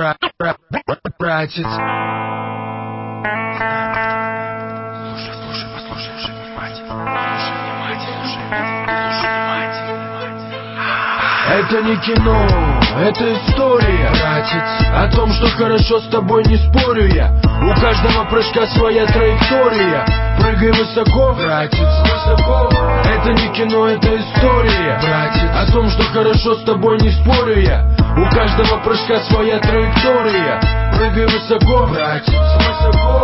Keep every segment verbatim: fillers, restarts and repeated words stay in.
бра бра братец. Слушай, слушай, послушай, слушай внимательно. Слушай внимательно, слушай внимательно, внимательно. Это не кино, это история, братец. О том, что хорошо с тобой не спорю я. У каждого прыжка своя траектория. Прыгай высоко, братец, высоко. Это не кино, это история, братец. О том, что хорошо с тобой не спорю я. У каждого прыжка своя траектория. Прыгай высоко, братец, высоко.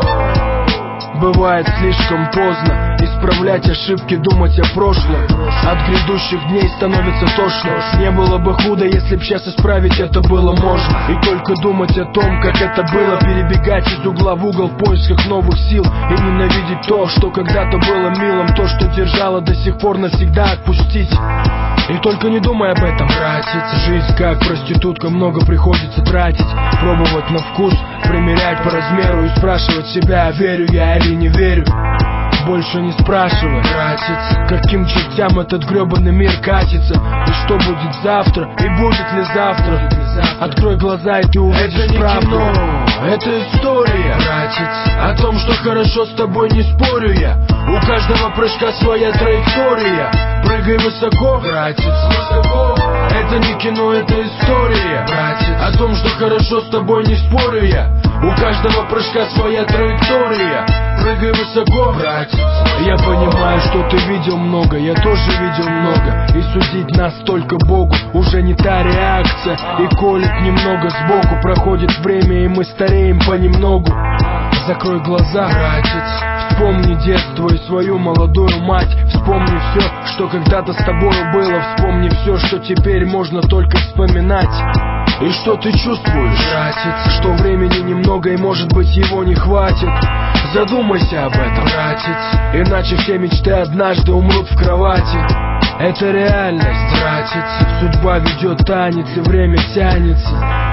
Бывает слишком поздно исправлять ошибки, думать о прошлом. От грядущих дней становится тошно. Не было бы худо, если б сейчас исправить это было можно. И только думать о том, как это было, перебегать из угла в угол в поисках новых сил. И ненавидеть то, что когда-то было милым, то, что держало до сих пор, навсегда отпустить. И только не думай об этом, братец. Жизнь как проститутка, много приходится тратить. Пробовать на вкус, примерять по размеру и спрашивать себя, верю я или не верю. Больше не спрашивай, братец, каким чертям этот гребаный мир катится. И что будет завтра, и будет ли завтра. Открой глаза, и ты увидишь правду. Это не кино, это история, братец. О том, что хорошо с тобой не спорю я. У каждого прыжка своя траектория. Прыгай высоко, братец, высоко. Это не кино, это история, братец. О том, что хорошо с тобой не спорю я. У каждого прыжка своя траектория. Прыгай высоко, братец. Я понимаю, что ты видел много, я тоже видел много. И судить нас только Богу уже не та реакция. И колет немного сбоку, проходит время, и мы стареем понемногу. Закрой глаза, братец. Вспомни детство и свою молодую мать. Вспомни все, что когда-то с тобою было. Вспомни все, что теперь можно только вспоминать. И что ты чувствуешь, братец? Что времени немного и может быть его не хватит. Задумайся об этом, братец. Иначе все мечты однажды умрут в кровати. Это реальность, братец. Судьба ведет танец, и время тянется.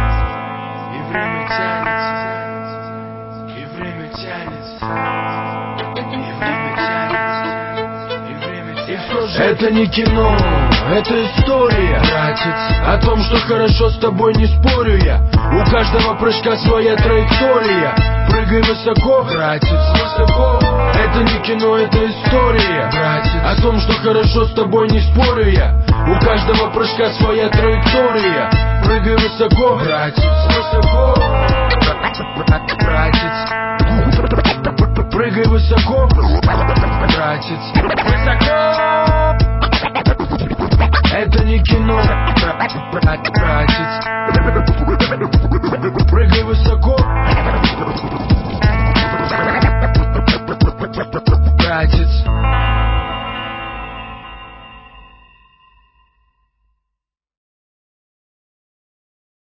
И время тянется. И время тянется. И время тянется. И время тянется. И все же это не кино, это история, братец. О том, что хорошо с тобой не спорю я. У каждого прыжка своя траектория. Прыгай высоко, братец, высоко. Это не кино, это история, братец. О том, что хорошо с тобой не спорю я. У каждого прыжка своя траектория. Прыгай высоко, братец, высоко. Братец. Прыгай высоко, братец, высоко. Это не кино, братец. Прыгай высоко, братец.